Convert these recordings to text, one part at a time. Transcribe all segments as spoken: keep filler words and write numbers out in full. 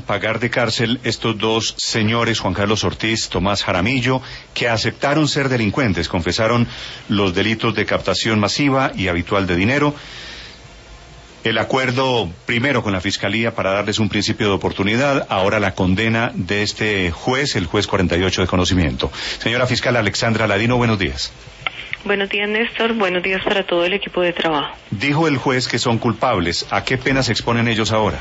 pagar de cárcel estos dos señores, Juan Carlos Ortiz, Tomás Jaramillo, que aceptaron ser delincuentes, confesaron los delitos de captación masiva y habitual de dinero. El acuerdo primero con la Fiscalía para darles un principio de oportunidad, ahora la condena de este juez, el juez cuarenta y ocho de conocimiento. Señora fiscal Alexandra Ladino, buenos días. Buenos días, Néstor. Buenos días para todo el equipo de trabajo. Dijo el juez que son culpables. ¿A qué pena se exponen ellos ahora?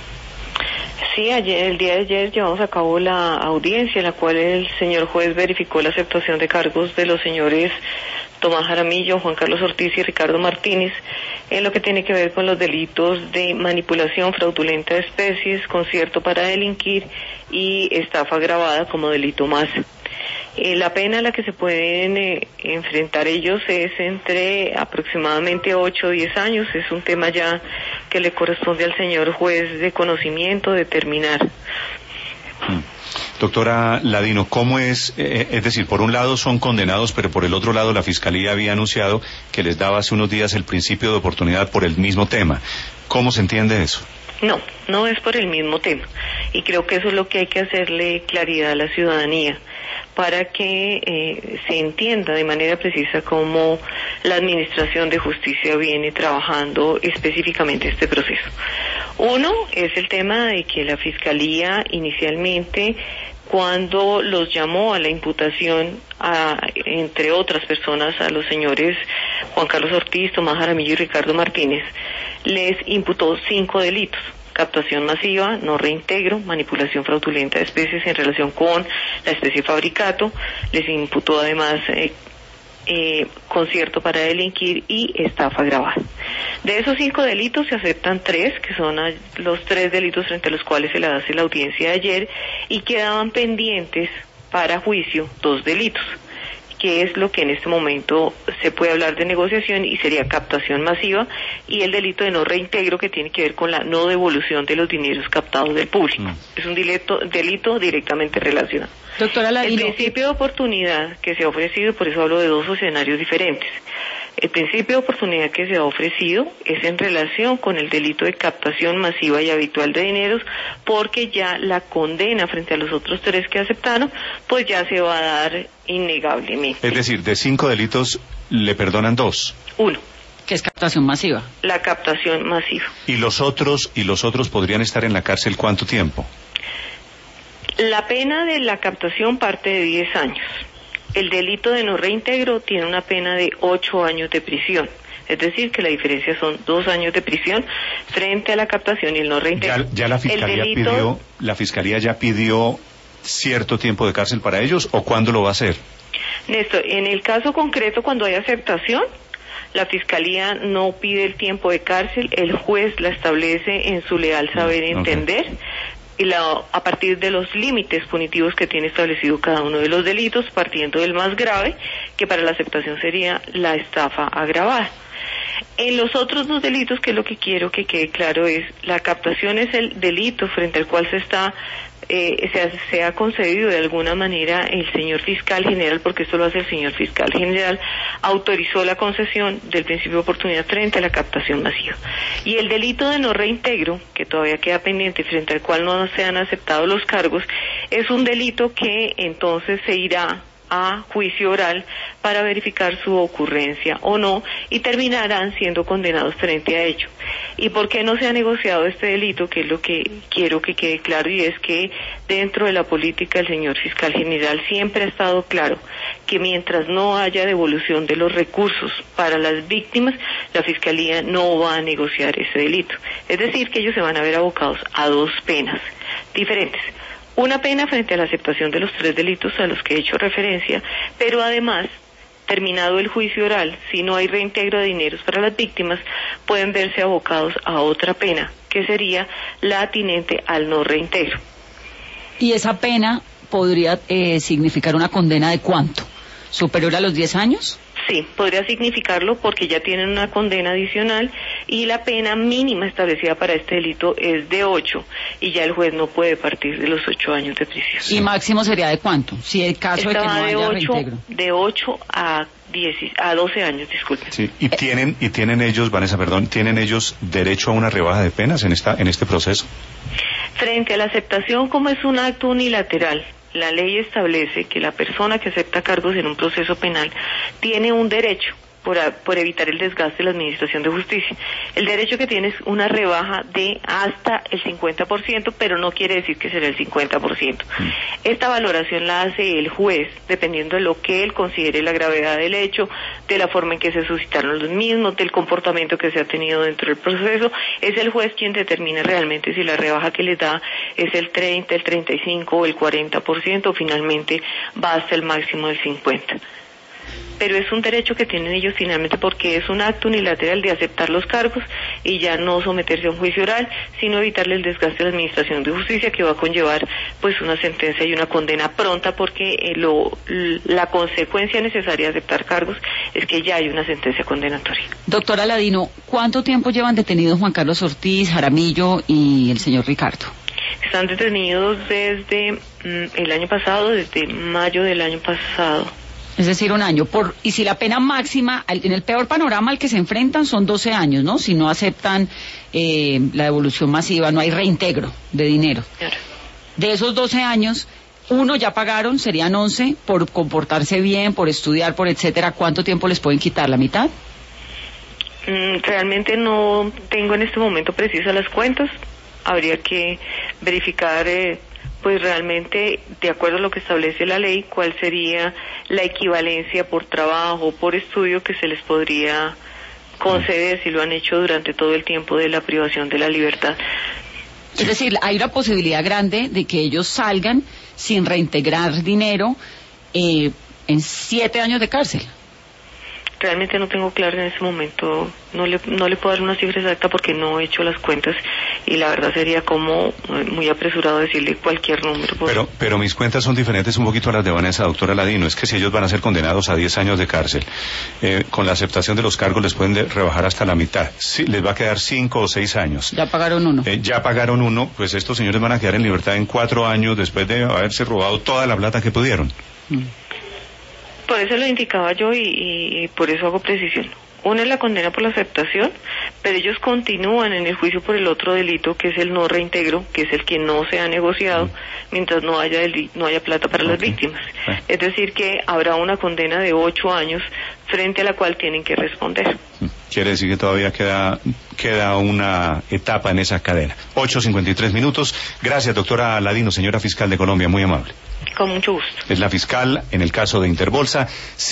Sí, ayer, el día de ayer llevamos a cabo la audiencia en la cual el señor juez verificó la aceptación de cargos de los señores Tomás Jaramillo, Juan Carlos Ortiz y Ricardo Martínez en lo que tiene que ver con los delitos de manipulación fraudulenta de especies, concierto para delinquir y estafa agravada como delito más. Eh, la pena a la que se pueden eh, enfrentar ellos es entre aproximadamente ocho o diez años. Es un tema ya que le corresponde al señor juez de conocimiento determinar. Mm. Doctora Ladino, ¿cómo es? Eh, es decir, por un lado son condenados, pero por el otro lado la Fiscalía había anunciado que les daba hace unos días el principio de oportunidad por el mismo tema. ¿Cómo se entiende eso? No, no es por el mismo tema. Y creo que eso es lo que hay que hacerle claridad a la ciudadanía, para que eh, se entienda de manera precisa cómo la Administración de Justicia viene trabajando específicamente este proceso. Uno es el tema de que la Fiscalía inicialmente, cuando los llamó a la imputación, a, entre otras personas, a los señores Juan Carlos Ortiz, Tomás Jaramillo y Ricardo Martínez, les imputó cinco delitos: captación masiva, no reintegro, manipulación fraudulenta de especies en relación con la especie fabricato, les imputó además eh, eh, concierto para delinquir y estafa agravada. De esos cinco delitos se aceptan tres, que son los tres delitos frente a los cuales se le hace la audiencia de ayer, y quedaban pendientes para juicio dos delitos, que es lo que en este momento se puede hablar de negociación y sería captación masiva, y el delito de no reintegro, que tiene que ver con la no devolución de los dineros captados del público. Mm. Es un delito, delito directamente relacionado. Doctora Ladino, el principio de oportunidad que se ha ofrecido, por eso hablo de dos escenarios diferentes. El principio de oportunidad que se ha ofrecido es en relación con el delito de captación masiva y habitual de dineros, porque ya la condena frente a los otros tres que aceptaron, pues ya se va a dar innegablemente. Es decir, de cinco delitos le perdonan dos. Uno. Que es captación masiva. La captación masiva. ¿Y los otros, y los otros podrían estar en la cárcel cuánto tiempo? La pena de la captación parte de diez años. El delito de no reintegro tiene una pena de ocho años de prisión. Es decir, que la diferencia son dos años de prisión frente a la captación y el no reintegro. Ya, ya la Fiscalía delito... pidió, la Fiscalía ya pidió cierto tiempo de cárcel para ellos, ¿o cuándo lo va a hacer? Néstor, en el caso concreto, cuando hay aceptación, la Fiscalía no pide el tiempo de cárcel, el juez la establece en su leal saber y entender. Okay. Y la, a partir de los límites punitivos que tiene establecido cada uno de los delitos, partiendo del más grave, que para la aceptación sería la estafa agravada. En los otros dos delitos, que es lo que quiero que quede claro, es la captación es el delito frente al cual se está eh, se, ha, se ha concedido de alguna manera el señor fiscal general, porque esto lo hace el señor fiscal general, autorizó la concesión del principio de oportunidad frente a la captación masiva. Y el delito de no reintegro, que todavía queda pendiente, frente al cual no se han aceptado los cargos, es un delito que entonces se irá a juicio oral para verificar su ocurrencia o no, y terminarán siendo condenados frente a ello. ¿Y por qué no se ha negociado este delito? Que es lo que quiero que quede claro, y es que dentro de la política el señor fiscal general siempre ha estado claro que mientras no haya devolución de los recursos para las víctimas, la Fiscalía no va a negociar ese delito. Es decir, que ellos se van a ver abocados a dos penas diferentes. Una pena frente a la aceptación de los tres delitos a los que he hecho referencia, pero además, terminado el juicio oral, si no hay reintegro de dineros para las víctimas, pueden verse abocados a otra pena, que sería la atinente al no reintegro. ¿Y esa pena podría eh, significar una condena de cuánto? ¿Superior a los diez años? Sí, podría significarlo, porque ya tienen una condena adicional y la pena mínima establecida para este delito es de ocho, y ya el juez no puede partir de los ocho años de prisión. ¿Y máximo sería de cuánto? Si el caso de que no haya reintegro. De ocho a diez, a doce años, disculpen. Sí, y tienen y tienen ellos, Vanessa, perdón, tienen ellos derecho a una rebaja de penas en esta en este proceso. Frente a la aceptación, como es un acto unilateral, la ley establece que la persona que acepta cargos en un proceso penal tiene un derecho por, a, por evitar el desgaste de la Administración de Justicia. El derecho que tiene es una rebaja de hasta el cincuenta por ciento, pero no quiere decir que será el cincuenta por ciento. Mm. Esta valoración la hace el juez, dependiendo de lo que él considere la gravedad del hecho, de la forma en que se suscitaron los mismos, del comportamiento que se ha tenido dentro del proceso. Es el juez quien determina realmente si la rebaja que les da es el treinta, el treinta y cinco o el cuarenta por ciento, o finalmente va hasta el máximo del cincuenta por ciento. Pero es un derecho que tienen ellos finalmente porque es un acto unilateral de aceptar los cargos y ya no someterse a un juicio oral, sino evitarle el desgaste de la Administración de Justicia, que va a conllevar pues una sentencia y una condena pronta, porque eh, lo, la consecuencia necesaria de aceptar cargos es que ya hay una sentencia condenatoria. Doctora Ladino, ¿cuánto tiempo llevan detenidos Juan Carlos Ortiz, Jaramillo y el señor Ricardo? Están detenidos desde mm, el año pasado, desde mayo del año pasado. Es decir, un año. Por Y si la pena máxima, en el peor panorama al que se enfrentan son doce años, ¿no? Si no aceptan eh, la devolución masiva, no hay reintegro de dinero. Claro. De esos doce años, uno ya pagaron, serían once, por comportarse bien, por estudiar, por etcétera. ¿Cuánto tiempo les pueden quitar? ¿La mitad? Mm, realmente no tengo en este momento precisas las cuentas. Habría que verificar... Eh, pues realmente, de acuerdo a lo que establece la ley, cuál sería la equivalencia por trabajo, por estudio que se les podría conceder si lo han hecho durante todo el tiempo de la privación de la libertad. Es decir, hay una posibilidad grande de que ellos salgan sin reintegrar dinero eh, en siete años de cárcel. Realmente no tengo claro en ese momento, no le, no le puedo dar una cifra exacta porque no he hecho las cuentas y la verdad sería como muy apresurado decirle cualquier número. Por... Pero, pero mis cuentas son diferentes un poquito a las de Vanessa, doctora Ladino. Es que si ellos van a ser condenados a diez años de cárcel, eh, con la aceptación de los cargos les pueden de, rebajar hasta la mitad. Sí, les va a quedar cinco o seis años. Ya pagaron uno. Eh, ya pagaron uno, pues estos señores van a quedar en libertad en cuatro años después de haberse robado toda la plata que pudieron. Mm. Por eso lo indicaba yo y, y por eso hago precisión. Una es la condena por la aceptación, pero ellos continúan en el juicio por el otro delito, que es el no reintegro, que es el que no se ha negociado, mientras no haya deli- no haya plata para okay. las víctimas. Okay. Es decir, que habrá una condena de ocho años frente a la cual tienen que responder. Quiere decir que todavía queda queda una etapa en esa cadena. ocho cincuenta y tres minutos. Gracias, doctora Ladino, señora fiscal de Colombia, muy amable. Con mucho gusto. Es la fiscal en el caso de Interbolsa.